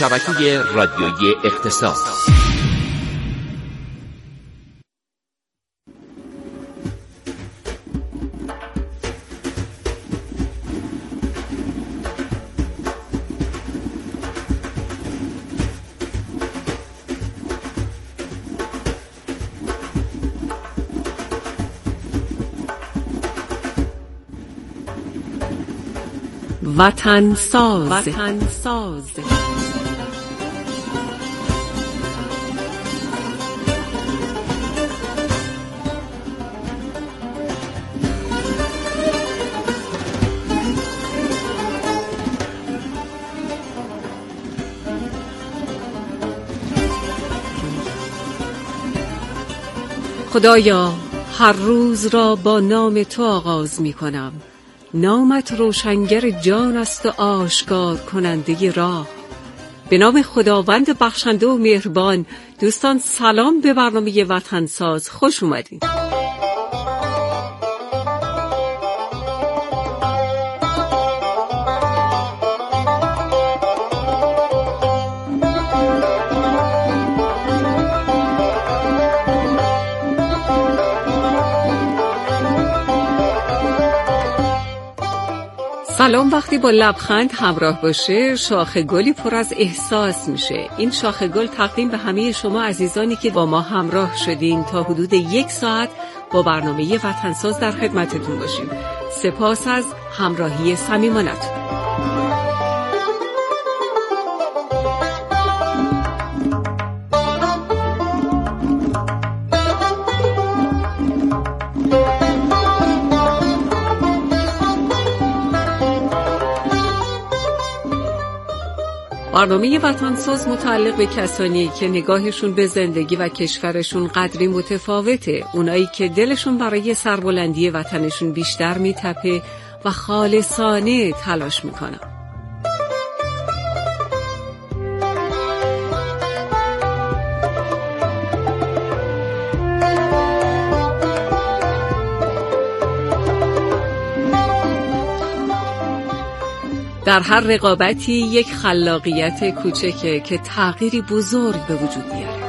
شبکه رادیویی اقتصاد. وطن ساز. خدایا هر روز را با نام تو آغاز می کنم. نامت روشنگر جان است و آشکار کننده راه. به نام خداوند بخشنده و مهربان. دوستان سلام به برنامه وطن ساز، خوش اومدید. سلام وقتی با لبخند همراه باشه شاخه گلی پر از احساس میشه. این شاخه گل تقدیم به همه شما عزیزانی که با ما همراه شدین تا حدود 1 ساعت با برنامه وطنساز در خدمتتون باشیم. سپاس از همراهی صمیمانتون. برنامه وطنساز متعلق به کسانی که نگاهشون به زندگی و کشورشون قدری متفاوته، اونایی که دلشون برای سربلندی وطنشون بیشتر میتپه و خالصانه تلاش میکنن. در هر رقابتی یک خلاقیت کوچکه که تغییری بزرگ به وجود میاره.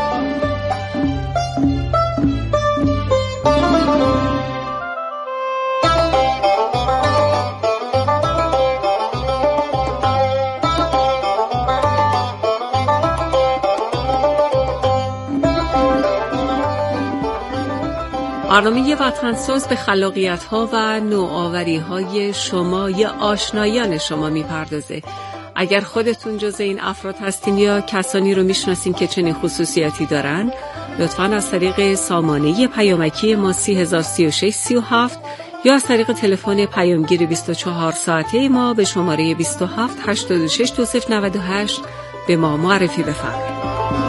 برنامه وطنساز به خلاقیت‌ها و نوآوری‌های شما یا آشنایان شما می‌پردازه. اگر خودتون جز این افراد هستین یا کسانی رو می‌شناسین که چنین خصوصیاتی دارن، لطفاً از طریق سامانه پیامکی ما 303637 یا از طریق تلفن پیامگیر 24 ساعته ما به شماره 27 86 2098 به ما معرفی بفرمایید.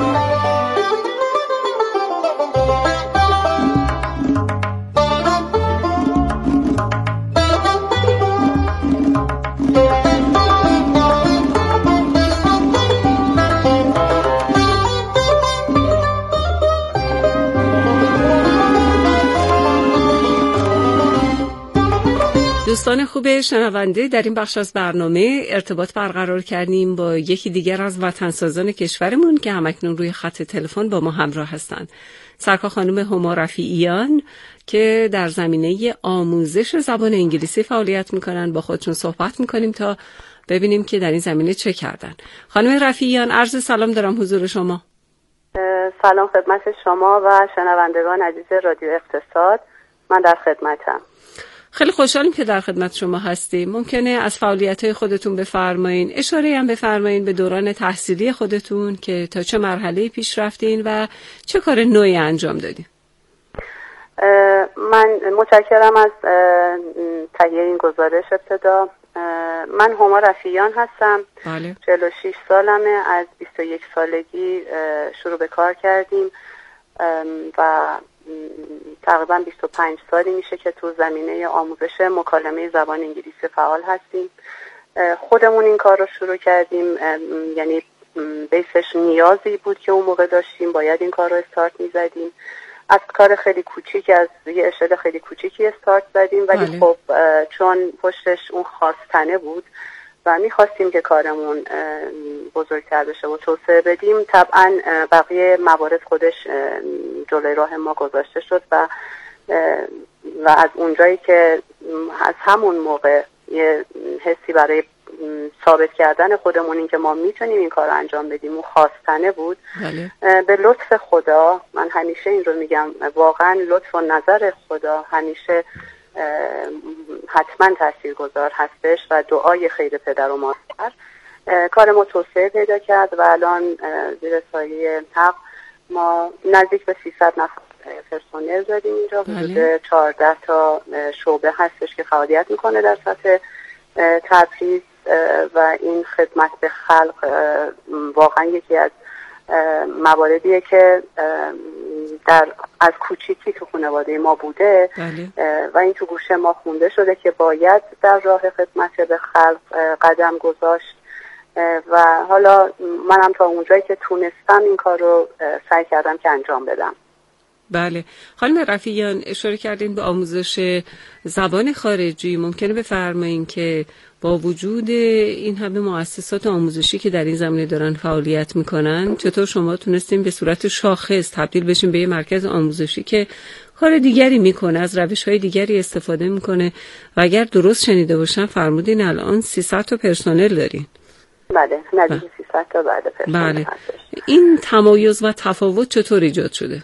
دوستان خوب شنونده، در این بخش از برنامه ارتباط برقرار کردیم با یکی دیگر از وطنسازان کشورمون که همکنون روی خط تلفن با ما همراه هستند. سرکار خانم هما رفیعیان که در زمینه آموزش زبان انگلیسی فعالیت میکنن، با خودشون صحبت میکنیم تا ببینیم که در این زمینه چه کردن. خانم رفیعیان، عرض سلام دارم حضور شما. سلام خدمت شما و شنوندگان عزیز رادیو اقتصاد. من در خدمتم. خیلی خوشحالیم که در خدمت شما هستیم. ممکنه از فعالیت‌های خودتون بفرمایین، اشاره هم بفرمایین به دوران تحصیلی خودتون که تا چه مرحله پیش رفتین و چه کار نوعی انجام دادین؟ من متشکرم از تهیه این گزارش. ابتدا من هما رفیعیان هستم. بله. 46 سالمه. از 21 سالگی شروع به کار کردیم و تقریبا 25 سالی میشه که تو زمینه آموزش مکالمه زبان انگلیسی فعال هستیم. خودمون این کار رو شروع کردیم، یعنی بیسش نیازی بود که اون موقع داشتیم، باید این کار رو استارت میزدیم. از کار خیلی کوچیک، از یه اشل خیلی کوچیکی استارت زدیم، ولی خب چون پشتش اون خواستنه بود و میخواستیم که کارمون بزرگتر بشه و توسعه بدیم. طبعا بقیه موارد خودش جلوی راه ما گذاشته شد و از اونجایی که از همون موقع یه حسی برای ثابت کردن خودمون این که ما میتونیم این کار رو انجام بدیم و خواستنه بود. بله. به لطف خدا، من همیشه این رو میگم، واقعا لطف و نظر خدا همیشه حتما تاثیرگذار هستش و دعای خیر پدر و مادر کار ما توسعه پیدا کرد و الان زیر سایه حق ما نزدیک به 300 نفر پرسنل داریم اینجا. حدود 14 تا شعبه هستش که فعالیت میکنه در سطح تبریز و این خدمت به خلق واقعا یکی از مواردیه که از کوچیکی تو خانواده ما بوده. بله. و این تو گوشه ما خونده شده که باید در راه خدمت به خلق قدم گذاشت و حالا منم تا اونجایی که تونستم این کار رو سعی کردم که انجام بدم. بله. خانم رفیعیان اشاره کردین به آموزش زبان خارجی. ممکنه بفرمایین که با وجود این همه مؤسسات آموزشی که در این زمینه دارن فعالیت میکنن، چطور شما تونستین به صورت شاخص تبدیل بشین به یه مرکز آموزشی که کار دیگری میکنه، از روش‌های دیگری استفاده میکنه و اگر درست شنیده باشم فرمودین الان 300 تا پرسنل دارین؟ بله، نزدیک 300 تا بعد پرسنل. بله. این تمایز و تفاوت چطور ایجاد شده؟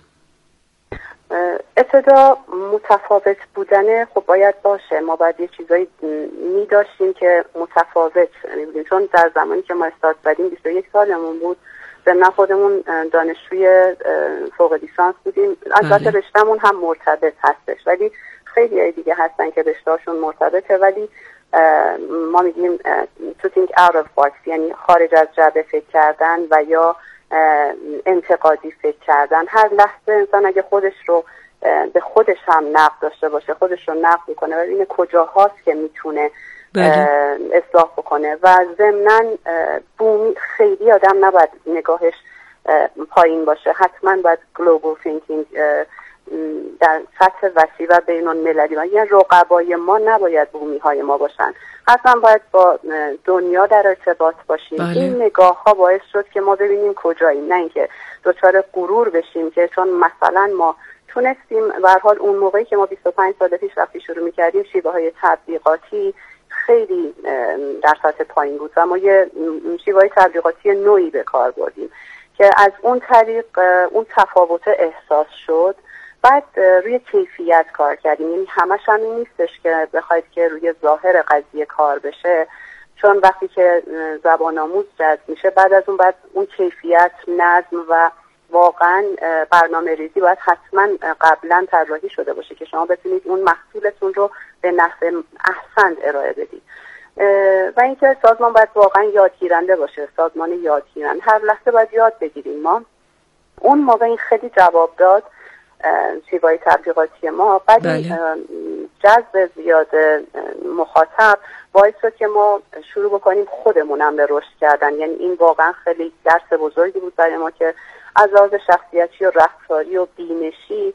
ابتدا متفاوت بودن خب باید باشه، ما باید یه چیزایی می داشتیم که متفاوت می‌بودیم، چون در زمانی که ما استارت زدیم 21 سالمون بود، ضمن خودمون دانشجوی فوق لیسانس بودیم. البته رشته‌مون هم مرتبط هستش ولی خیلی دیگه هستن که رشته‌شون مرتبطه ولی ما میگیم to think out of box، یعنی خارج از جعبه فکر کردن و یا انتقادی فکر کردن. هر لحظه انسان اگه خودش رو به خودش هم نقد داشته باشه، خودش رو نقد میکنه و این کجاهاست که میتونه اصلاح بکنه و ضمناً خیلی آدم نباید نگاهش پایین باشه، حتما باید global thinking در سطح وسیع و بین المللی و یعنی رقبای ما نباید بومی های ما باشن، حتما باید با دنیا در ارتباط باشیم. بله. این نگاه ها باعث شد که ما ببینیم کجاییم، نه اینکه دچار غرور بشیم که چون مثلا ما تونستیم به هر حال اون موقعی که ما 25 سال پیش وقتی شروع می‌کردیم شیوه های تبلیغاتی خیلی در سطح پایین بود و ما یه شیوه های تبلیغاتی نوعی به کار بردیم که از اون طریق اون تفاوت احساس شد. بعد روی کیفیت کار کردیم، یعنی همش هم این نیستش که بخواید که روی ظاهر قضیه کار بشه، چون وقتی که زبان آموز جذب میشه بعد از اون بعد اون کیفیت، نظم و واقعا برنامه ریزی باید حتما قبلا طراحی شده باشه که شما بتونید اون محصولتون رو به نحو احسن ارائه بدید و اینکه سازمان باید واقعا یادگیرنده باشه، سازمان یادگیرنده، هر لحظه باید یاد بگیریم. ما اون موقع این خیلی جواب داد شیوه تبلیغاتی ما، بعد جذب زیاد مخاطب باعث شد که ما شروع بکنیم خودمونم به رشد کردن. یعنی این واقعا خیلی درس بزرگی بود برای ما که از لحاظ شخصیتی و رفتاری و بینشی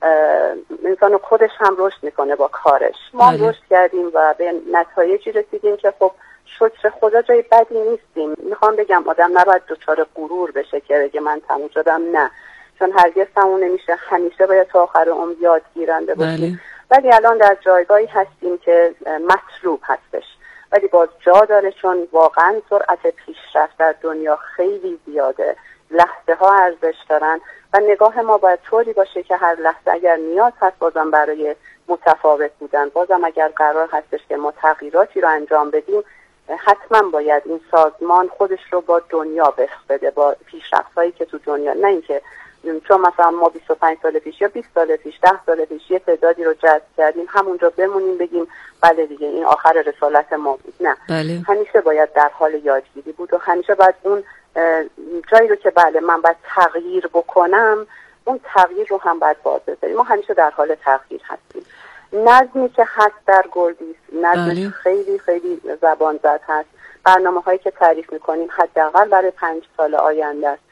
انسان خودش هم رشد میکنه با کارش. ما رشد کردیم و به نتایجی رسیدیم که خب شکر خدا جای بدی نیستیم. میخوام بگم آدم نباید دچار غرور بشه که بگه من تموم شدم، نه، چون هرگز تموم نمیشه، همیشه باید تا آخر عمر یادگیرنده باشیم. ولی الان در جایگاهی هستیم که مطلوب هستش ولی باز جا داره، چون واقعا سرعت پیشرفت در دنیا خیلی زیاده، لحظه ها ارزش دارن و نگاه ما باید طوری باشه که هر لحظه اگر نیاز هست بازم برای متفاوت بودن، بازم اگر قرار هستش که ما تغییراتی رو انجام بدیم، حتما باید این سازمان خودش رو با دنیا بست بده، با پیشرفت‌هایی که تو دنیا، نه اینکه چون مثلا ما 25 سال پیش یا 20 سال پیش 10 سال پیش یه تعدادی رو جذب کردیم همونجا بمونیم بگیم بله دیگه این آخر رسالت ما بود. نه، همیشه باید در حال یادگیری بود و همیشه باید اون جایی رو که بله من باید تغییر بکنم، اون تغییر رو هم باید باز بذاریم. ما همیشه در حال تغییر هستیم. نظمی که هست در گلدیس نظم خیلی خیلی زبان زد هست. برنامه‌هایی که تعریف می‌کنیم حداقل برای 5 سال آینده است.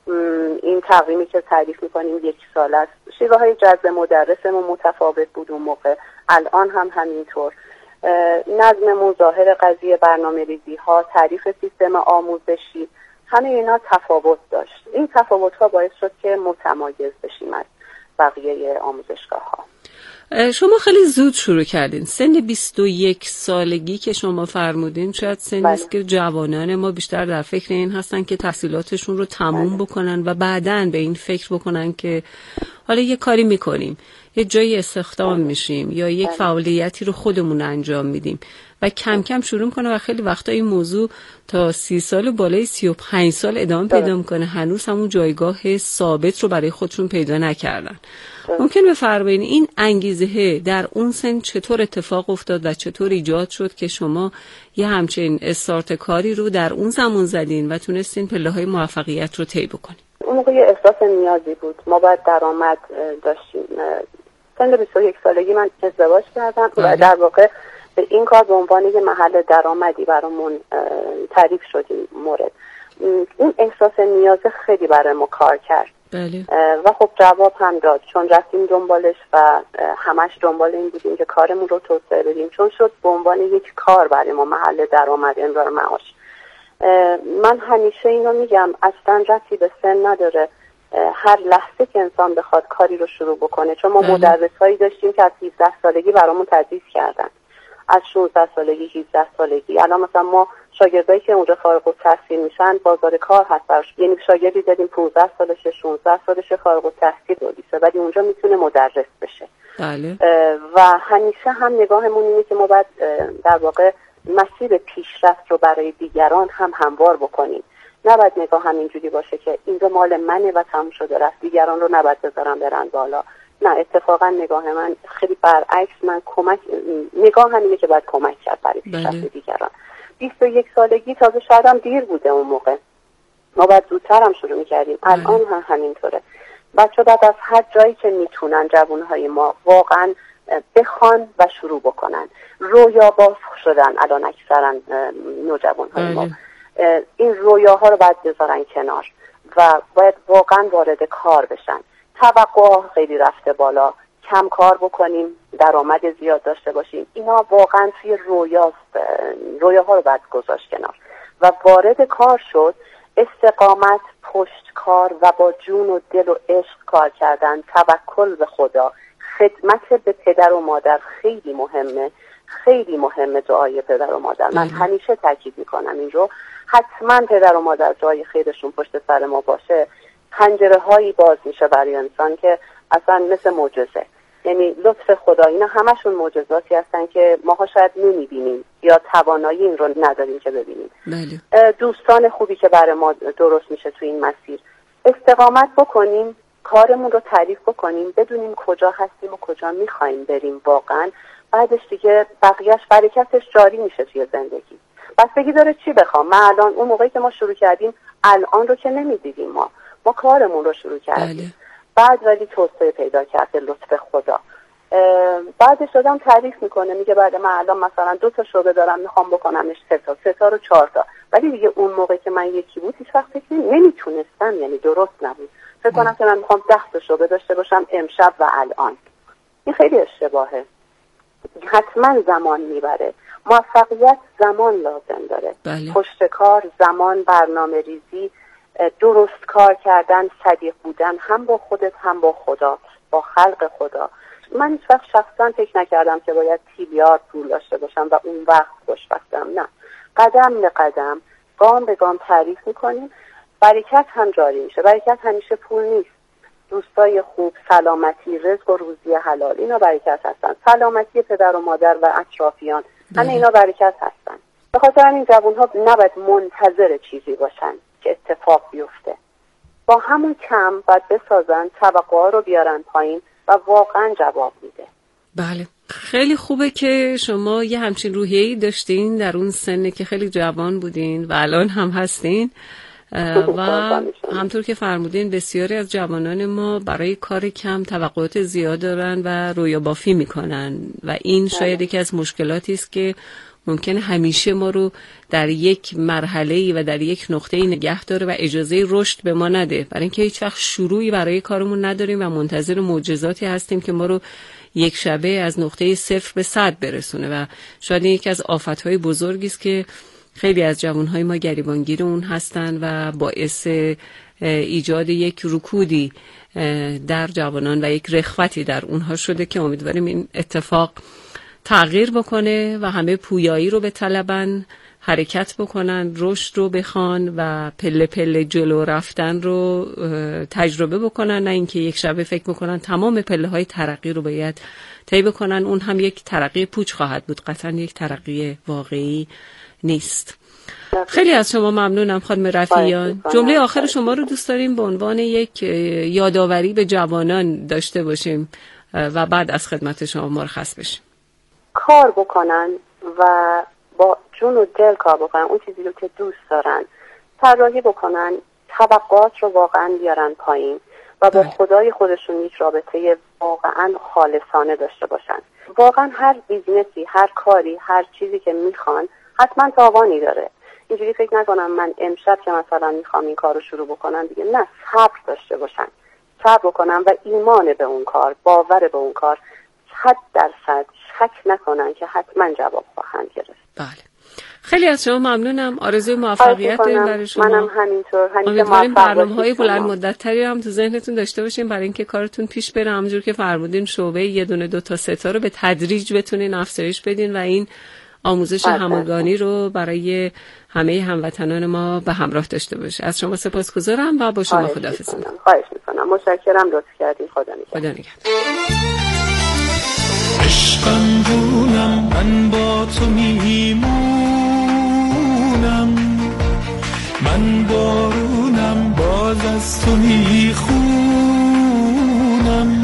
این تقویمی که تعریف می‌کنیم 1 سال است. شیوه‌های جذب مدرسمون متفاوت بود اون موقع، الان هم همینطور. نظم ظاهر قضیه، برنامه‌ریزی ها، تعریف سیستم آموزشی، همه اینا تفاوت داشت. این تفاوت ها باعث شد که متمایز بشیم از بقیه آموزشگاه ها. شما خیلی زود شروع کردین. سن 21 سالگی که شما فرمودین شاید سنی است که جوانان ما بیشتر در فکر این هستن که تحصیلاتشون رو تموم بکنن و بعداً به این فکر بکنن که حالا یه کاری میکنیم، یه جایی استخدام میشیم یا یک فعالیتی رو خودمون انجام میدیم و کم کم شروع میکنه و خیلی وقتا این موضوع تا 30 سال بالای 35 سال ادامه پیدا میکنه، هنوز همون جایگاه ثابت رو برای خودشون پیدا نکردن. ممکن بفرمایید این انگیزه در اون سن چطور اتفاق افتاد و چطور ایجاد شد که شما یه همچین استارت کاری رو در اون زمان زدین و تونستین پله‌های موفقیت رو طی بکنین؟ اون موقع احساس نیازی بود. ما باید درآمد داشتیم. سن 21 سالگی من ازدواج کردم و در واقع به این کار به عنوان یه محل درآمدی برامون تعریف شد این مورد. این احساس نیاز خیلی برای ما کار کرد. بله. و خب جواب هم داد، چون رفتیم دنبالش و همش دنبال این بودیم که کارمون رو توسعه بدیم، چون شد به عنوان یک کار برای ما محل درآمد، انبار معاش. من همیشه اینو میگم، اصلا ربطی به سن نداره، هر لحظه که انسان بخواد کاری رو شروع بکنه. چون ما مدرسایی داشتیم که از 17 سالگی برامون تدریس کردن، از 16 سالگی، 17 سالگی. الان مثلا ما شاگردایی که اونجا فارغ التحصیل میشن بازار کار هست براش، یعنی شاگردی داریم 15 سالشه، 16 سالشه، فارغ التحصیل بوده، ولی اونجا میتونه مدرس بشه. بله. و همیشه هم نگاهمون اینه که ما باید در واقع مسیر پیشرفت رو برای دیگران هم هموار بکنیم. نباید نگاه همینجوری باشه که این رو مال منه و تموم شده رفت، دیگران رو نباید بذارم برن بالا. نه، اتفاقا نگاه من خیلی برعکس، من نگاه همینه که باید کمک کرد برای پیشرفت دیگران. 21 سالگی تازه شاید هم دیر بوده اون موقع، ما باید زودتر هم شروع میکردیم. الان هم همینطوره. بچه بعد از هر جایی که میتونن، جوانهای ما واقعا بخوان و شروع بکنن. رویا باز شدن الان اکثرا نوجوانهای ما. این رویاها رو باید بذارن کنار و باید واقعا وارد کار بشن. توقع خیلی رفته بالا، کم کار بکنیم، درآمد زیاد داشته باشیم، اینا واقعا توی رویاست. رویاها رو باید گذاشت کنار و وارد کار شد. استقامت، پشت کار و با جون و دل و عشق کار کردن، توکل به خدا، خدمت به پدر و مادر خیلی مهمه. خیلی مهمه دعای پدر و مادر. من همیشه تاکید میکنم این رو، حتما پدر و مادر دعای خیرشون پشت سر ما باشه. پنجره هایی باز میشه برای انسان که اصلا مثل معجزه، یعنی لطف خدا. اینا همشون معجزاتی هستن که ماها شاید نمیبینیم یا توانایی این رو نداریم که ببینیم. دوستان خوبی که برای ما درست میشه تو این مسیر. استقامت بکنیم، کارمون رو تعریف بکنیم، بدونیم کجا هستیم و کجا میخوایم بریم واقعا. بعدش دیگه بقیهش برکتش جاری میشه توی زندگی. بستگی داره چی بخوام. من الان اون موقعی که ما شروع کردیم، الان رو که نمیدیدیم، ما کارمون رو شروع کردیم. بعد ولی توسعه پیدا کرده لطف خدا. بعدش آدم تعریف میکنه، میگه بعد من الان مثلا 2 تا شعبه دارم میخوام بکنمش 3 تا رو 4 تا. ولی دیگه اون موقع که من یکی بود هیچ وقت نمیتونستم، یعنی درست نبود. فکر کنم که من میخوام 10 تا شعبه داشته باشم امشب و الان. این خیلی اشتباهه. حتما زمان میبره. موفقیت زمان لازم داره. پشت کار، زمان، برنامه ریزی، درست کار کردن، صدیق بودن، هم با خودت هم با خدا، با خلق خدا. من هیچ وقت شخصا فکر نکردم که باید تریلیارد پول داشته باشم و اون وقت خوشبختم. نه، قدم به قدم، گام به گام تعریف میکنیم. برکت هم جاری میشه. برکت همیشه پول نیست. دوستای خوب، سلامتی، رزق و روزی حلال، اینا برکت هستن. سلامتی پدر و مادر و اطرافیان، همه اینا برکت هستن. به خاطر همین جوان‌ها نباید منتظر چیزی باشن که اتفاق بیفته. با همون کم باید بسازن، توقعا رو بیارن پایین و واقعا جواب میده. بله، خیلی خوبه که شما یه همچین روحیه‌ای داشتین در اون سن که خیلی جوان بودین و الان هم هستین. و همطور که فرمودین بسیاری از جوانان ما برای کار کم توقعات زیاد دارن و رویا بافی میکنن و این شاید یکی از مشکلاتی است که ممکنه همیشه ما رو در یک مرحله‌ای و در یک نقطه‌ای نگه داره و اجازه رشد به ما نده، برای اینکه هیچ وقت شروعی برای کارمون نداریم و منتظر معجزاتی هستیم که ما رو یک شبه از نقطه 0 به 100 برسونه. و شاید این یکی از آفت‌های بزرگی است که خیلی از جوانهای ما گریبانگیر اون هستن و باعث ایجاد یک رکودی در جوانان و یک رخوتی در اونها شده که امیدواریم این اتفاق تغییر بکنه و همه پویایی رو بطلبن، حرکت بکنن، رشد رو بخوان و پله پله جلو رفتن رو تجربه بکنن، نه اینکه یک شبه فکر بکنن تمام پله های ترقی رو باید طی بکنن. اون هم یک ترقی پوچ خواهد بود، قطعا یک ترقی واقعی نیست. خیلی از شما ممنونم خانم رفیعیان. جمله آخر شما رو دوست داریم به عنوان یک یادآوری به جوانان داشته باشیم و بعد از خدمت شما مرخص بشیم. کار بکنن و با جون و دل کار بکنن، اون چیزی رو که دوست دارن طراحی بکنن، توقعات رو واقعا بیارن پایین و با خدای خودشون یک رابطه واقعا خالصانه داشته باشن. واقعا هر بیزنسی، هر کاری، هر چیزی که میخوان حتما تاوانی داره. اینجوری فکر نکنم من امشب که مثلا میخوام این کار رو شروع بکنم دیگه، نه، صبر داشته باشن، صبر بکنن و ایمان به اون کار، باور به اون کار، 100% شک نکنن که حتما جواب خواهند گرفت. بله، خیلی از شما ممنونم. آرزوی موفقیت داریم برای شما. منم همینطور. امیدواریم برنامه‌های بلند مدت‌تری هم تو ذهنتون داشته باشین برای اینکه کارتون پیش بره. همونجور که فرمودین شعبه 1، 2 تا 3 تا رو به تدریج بتونین افزایش بدین و این آموزش همگانی رو برای همه هموطنان ما به همراه داشته باشه. از شما سپاسگزارم و با شما خداحافظی می‌کنم. خواهش می‌کنم. متشکرم، لطف کردین. خدا نگهدار. عشقم جونم، من با تو میمونم، من بارونم، باز از تو میخونم.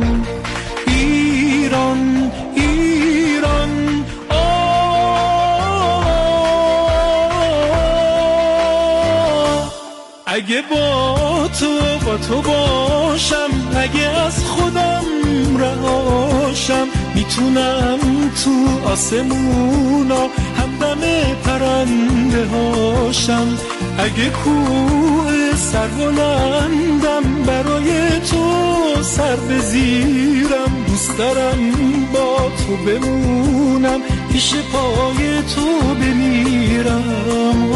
ایران ایران اگه با تو باشم، اگه از خودم رهاشم، میتونم تو آسمونا همدم پرنده هاشم. اگه کوه سربلندم برای تو سر بزیرم، دوست دارم با تو بمونم، پیش پای تو بمیرم.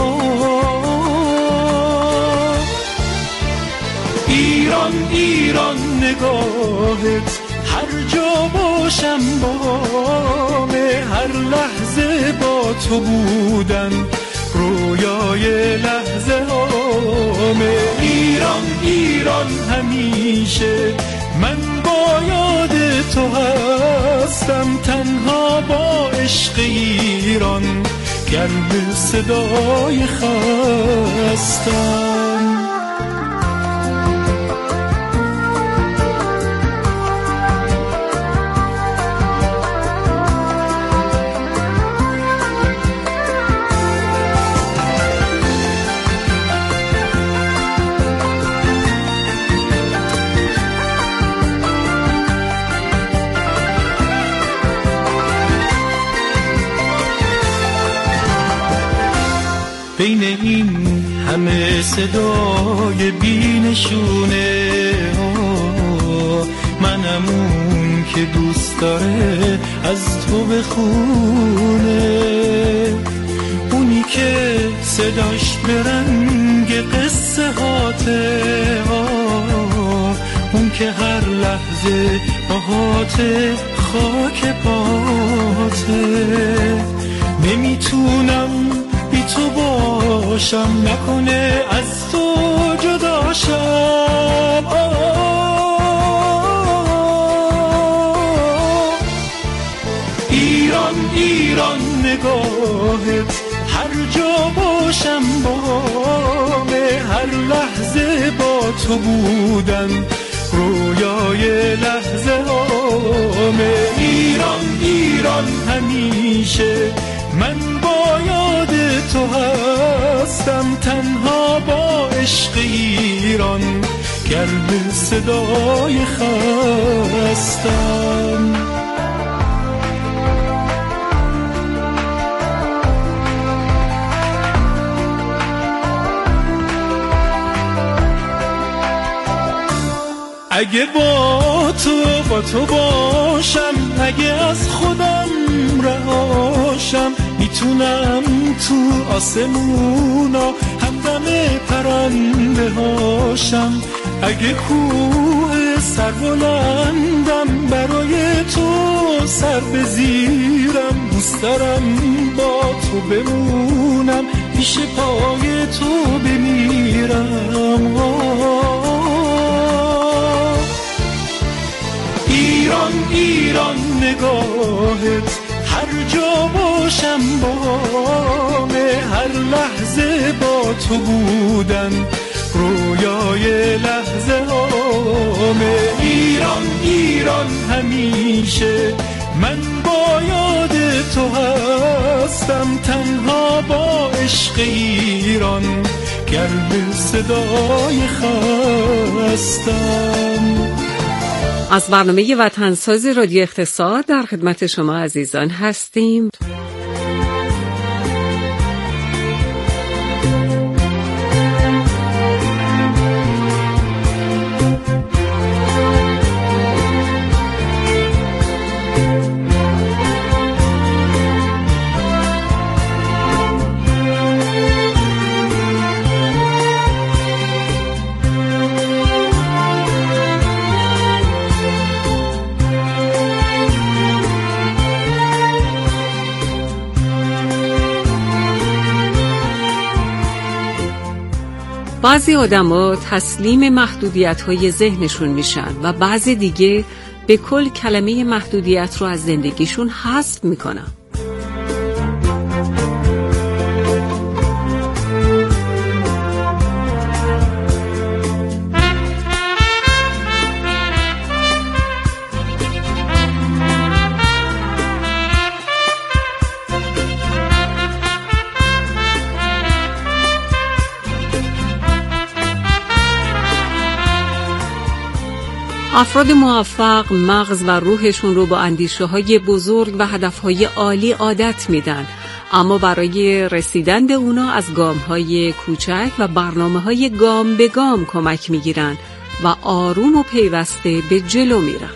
ایران ایران نگاهت هر جا باشم بامه، هر لحظه با تو بودن رویای لحظه هامه. ایران ایران همیشه من با یاد تو هستم، تنها با عشق ایران گرم صدای خستم. بین این همه صدای بی‌نشونه، منم اون که دوست داره از تو بخونه، اونی که صداش برنگ قصه هاته، اون که هر لحظه باهاته خاک پاته. نمیتونم بی تو باشم، نکنه از تو جداشم. ایران ایران نگاهت هر جا باشم بامه، هر لحظه با تو بودن رویای لحظه هامه. ایران ایران همیشه من با یاد تو هستم، تنها با عشق ایران گرم صدای خستم. اگه با تو باشم، اگه از خودم رهاشم، میتونم تو آسمونا همدم پرنده هاشم. اگه کوه سربلندم برای تو سر بزیرم، دوست دارم با تو بمونم، پیش پای تو بمیرم. ایران ایران نگاهت هر جا باشم بامه، هر لحظه با تو بودن رویای لحظه هامه. ایران ایران همیشه من با یاد تو هستم، تنها با عشق ایران گرد صدای خستم. از برنامه وطنساز رادیو اقتصاد در خدمت شما عزیزان هستیم. بعضی آدم‌ها تسلیم محدودیت‌های ذهنشون میشن و بعضی دیگه به کل کلمه محدودیت رو از زندگیشون حذف میکنن. افراد موفق مغز و روحشون رو با اندیشه‌های بزرگ و هدف‌های عالی عادت میدن، اما برای رسیدن به اونا از گام‌های کوچک و برنامه‌های گام به گام کمک میگیرن و آروم و پیوسته به جلو میرن.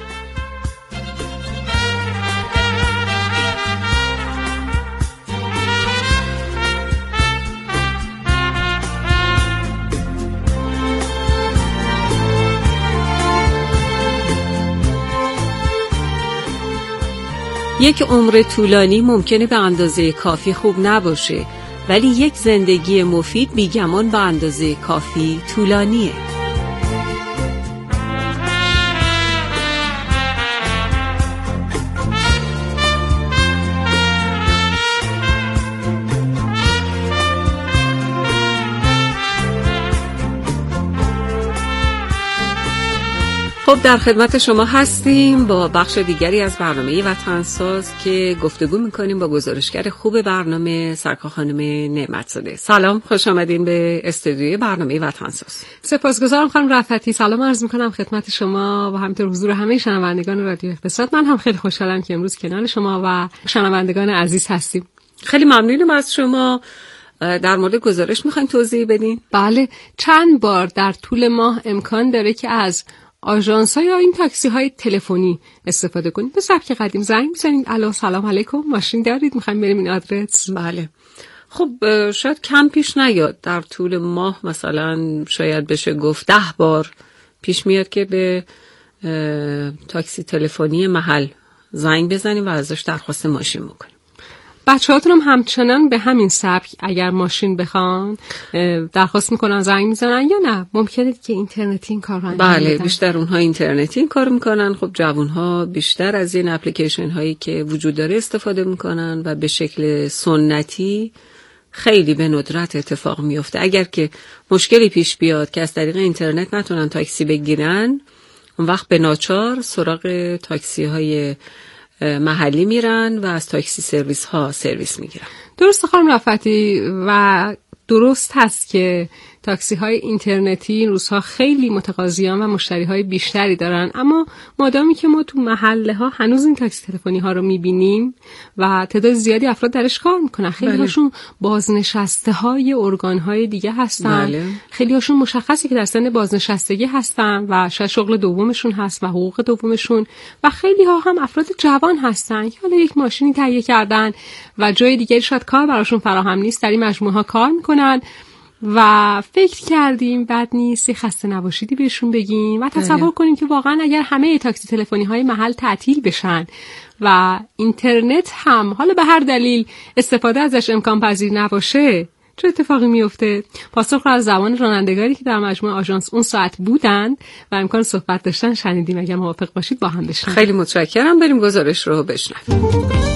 یک عمر طولانی ممکنه به اندازه کافی خوب نباشه، ولی یک زندگی مفید بیگمان به اندازه کافی طولانیه. خب در خدمت شما هستیم با بخش دیگری از برنامه وطنساز که گفتگو میکنیم با گزارشگر خوب برنامه سرکار خانم نعمت‌زاده. سلام، خوش آمدین به استودیوی برنامه وطنساز. سپاسگزارم خانم رفعتی. سلام عرض میکنم خدمت شما و همینطور حضور همه شنوندگان رادیو اقتصاد. من هم خیلی خوشحالم که امروز کنار شما و شنوندگان عزیز هستیم. خیلی ممنونم از شما. در مورد گزارش میخواین توضیح بدین؟ بله، چند بار در طول ماه امکان داره که از آژانس‌ها یا این تاکسی‌های تلفنی استفاده کنید. به سبک قدیم زنگ می‌زنید، الو سلام علیکم، ماشین دارید، می‌خوایم بریم این آدرس. بله. خب شاید کم پیش نیاد، در طول ماه مثلا شاید بشه گفت 10 بار پیش میاد که به تاکسی تلفنی محل زنگ بزنیم و ازش درخواست ماشین بکنیم. بچه‌هاتون هم همچنان به همین سبک اگر ماشین بخوان درخواست میکنن زنگ میزنن یا نه ممکنه که اینترنتی این کار رو انجام بدن؟ بله، بیشتر اونها اینترنتی این کار میکنن. خب جوانها بیشتر از این اپلیکیشن هایی که وجود داره استفاده میکنن و به شکل سنتی خیلی به ندرت اتفاق میفته. اگر که مشکلی پیش بیاد که از طریق اینترنت نتونن تاکسی بگیرن، اون وقت به ناچار سراغ تاکسی های محلی میرن و از تاکسی سرویس ها سرویس میگیرن. درست خانم رفعتی، و درست هست که تاکسی های اینترنتی این روزها خیلی متقاضیان و مشتری های بیشتری دارن، اما مادامی که ما تو محله ها هنوز این تاکسی تلفنی ها رو میبینیم و تعداد زیادی افراد درش کار میکنن، خیلی هاشون بازنشسته های ارگان های دیگه هستن، خیلی هاشون مشخصه که در سن بازنشستگی هستن و شاید شغل دومشون هست و حقوق دومشون، و خیلی ها هم افراد جوان هستن که حالا یک ماشینی تهیه کردن و جای دیگری شاید کار براشون فراهم نیست، در این مجموعه ها کار میکنن و فکر کردیم بد نیست خسته نباشیدی بهشون بگیم و تصور کنیم که واقعا اگر همه تاکسی تلفنی های محل تعطیل بشن و اینترنت هم حالا به هر دلیل استفاده ازش امکان پذیر نباشه چه اتفاقی میفته؟ پاسخ رو از زبان رانندگانی که در مجموعه آژانس اون ساعت بودند و امکان صحبت داشتن شنیدیم. اگر موافق باشید با هم بشنویم. خیلی متشکرم، بریم گزارش رو بشنویم.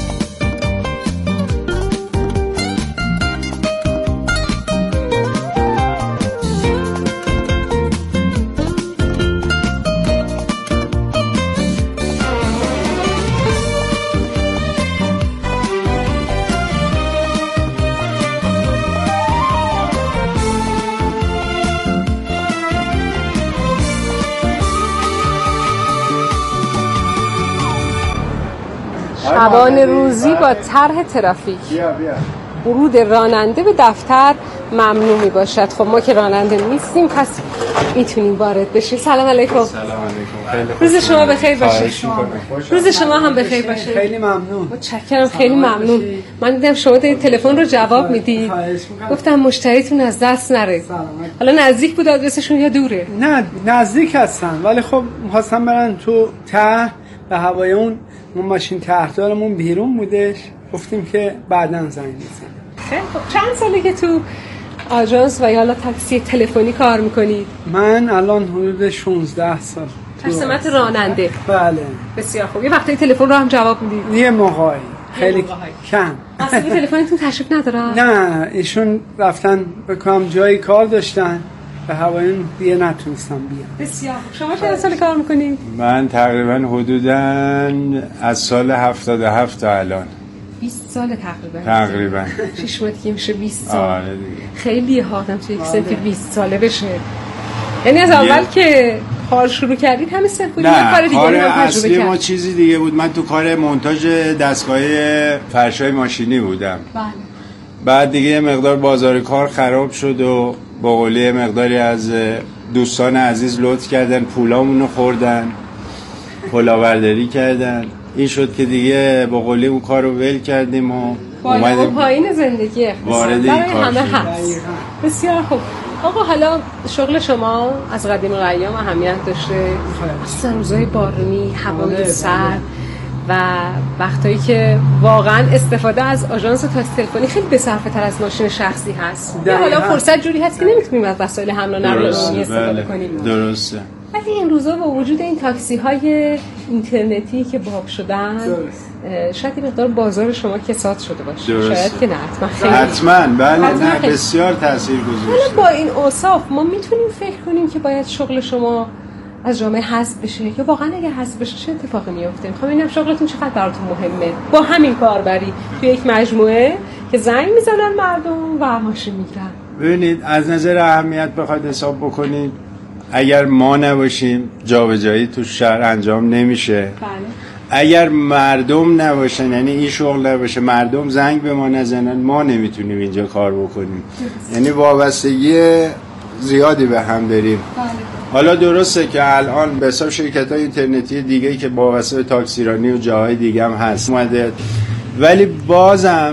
شبانه روزی با طرح ترافیک ورود راننده به دفتر ممنوع می باشد. خب ما که راننده نیستیم پس میتونیم وارد بشیم. سلام علیکم. سلام علیکم. روز شما بخیر باشه. روز شما هم بخیر باشه. خیلی ممنون. متشکرم، خیلی ممنون. من دیدم شما دارید تلفن رو جواب میدید. گفتم مشتریتون از دست نره. حالا نزدیک بود آدرسشون یا دوره؟ نه نزدیک هستن ولی خب می‌خواستم برن تو ته به هوای اون ماشین طرحدارمون بیرون بودش، گفتیم که بعداً زنگ میزنیم. خیلی خب چند ساله که تو آژانس و یا حالا تاکسی تلفنی کار میکنید؟ من الان حدود 16 سال در سمت راننده. بله. بسیار خوب. یه وقتی تلفن رو هم جواب میدید؟ یه موقعی خیلی کم. اصلا تلفنتون تشریف ندارن؟ نه ایشون رفتن بکنم جایی کار داشتن به هوای اون دیگه نتونستم بیام. بسیار خوب. شما چند سال کار میکنید؟ من تقریبا حدوداً از سال 77 تا الان 20 سال تقریبا 6 ماه دیگه میشه 20 سال. آره دیگه. خیلی آدم تو یک سنفی 20 ساله بشه. یعنی از اول که کار شروع کردید همین سن بود یا کار دیگه رو تجربه کردید؟ ما چیزی دیگه بود. من تو کار مونتاژ دستگاه فرشای ماشینی بودم. بله. بعد دیگه یه مقدار بازار کار خراب شد و با قولی مقداری از دوستان عزیز لطف کردن پولامونو خوردن، پولاورداری کردن. این شد که دیگه با قولی اون کار رو ول کردیم و اومدیم پایین زندگی وارد این کار همه هست. بسیار خوب. آقا حالا شغل شما از قدیم الایام اهمیت داشته، اصلا روزهای بارونی، هوای سرد و وقتایی که واقعا استفاده از آژانس تاکسی تلفنی خیلی بصرفه تر از ماشین شخصی هست. حالا فرصت جوری هست که نمیتونیم از وسایل حمل و نقل عمومی استفاده کنیم. درسته. ولی این روزا با وجود این تاکسی های اینترنتی که باب شدن شاید این مقدار بازار شما کساد شده باشه. شاید که نه حتما بله نه بسیار تاثیرگذار. حالا با این اوصاف ما میتونیم فکر کنیم که باید شغل شما از جامعه حذف بشه یا واقعا اگه حذف بشه چه اتفاقی میفته؟ میخوام ببینم شغلتون چقدر براتون مهمه با همین کاربری توی یک مجموعه که زنگ میزنن مردم و ماشین میگیرن. ببینید از نظر اهمیت بخواید حساب بکنید اگر ما نباشیم جابجایی تو شهر انجام نمیشه. بله. اگر مردم نباشن یعنی این شغل نباشه، مردم زنگ به ما نزنن، ما نمیتونیم اینجا کار بکنیم. یعنی وابستگی زیادی به هم داریم. بله. حالا درسته که الان به حساب شرکت‌های اینترنتی دیگه‌ای که وابسته به تاکسیرانی و جاهای دیگه هم هست اومده، ولی باز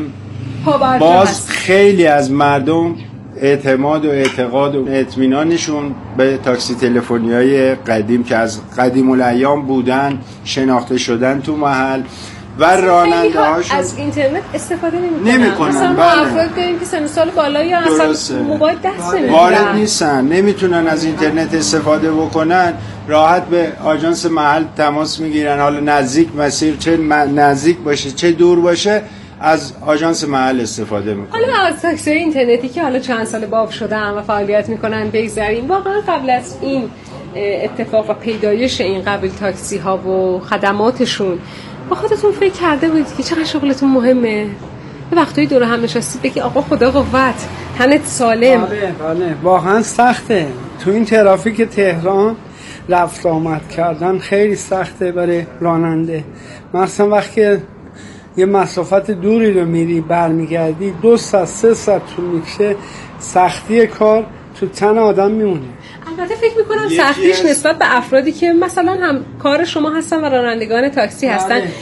خیلی از مردم اعتماد و اعتقاد و اطمینانشون به تاکسی تلفنی‌های قدیم که از قدیم الایام بودن شناخته شدن تو محل و راننده‌هاشون از اینترنت استفاده نمی‌کنن. مثلا ما افراد داریم که سن سال بالا یا اصلا موبایل دست نمی‌گیرن، وارد نیستن، نمیتونن از اینترنت استفاده بکنن، راحت به آژانس محل تماس میگیرن. حالا نزدیک مسیر چه نزدیک باشه چه دور باشه از آژانس محل استفاده میکنن. حالا از تاکسی اینترنتی که حالا چند سال باب شدن و فعالیت میکنن بگذاریم، واقعا قبل از این اتفاق و پیدایش این قبیل تاکسی ها و خدماتشون با خودتون فکر کرده بودید که چقدر شغلتون مهمه؟ یه وقتایی دور هم نشستید بگی آقا خدا قوت، تنت سالم. بله واقعا سخته تو این ترافیک تهران رفت آمد کردن، خیلی سخته برای راننده. مثلا وقتی یه مسافت دوری رو میری برمیگردی 2 ساعت 3 ساعت طول میکشه، سختی کار تو تن آدم میمونه. البته فکر میکنم سختیش نسبت به افرادی که مثلا هم کار شما هستن و رانندگان تاکسی هستن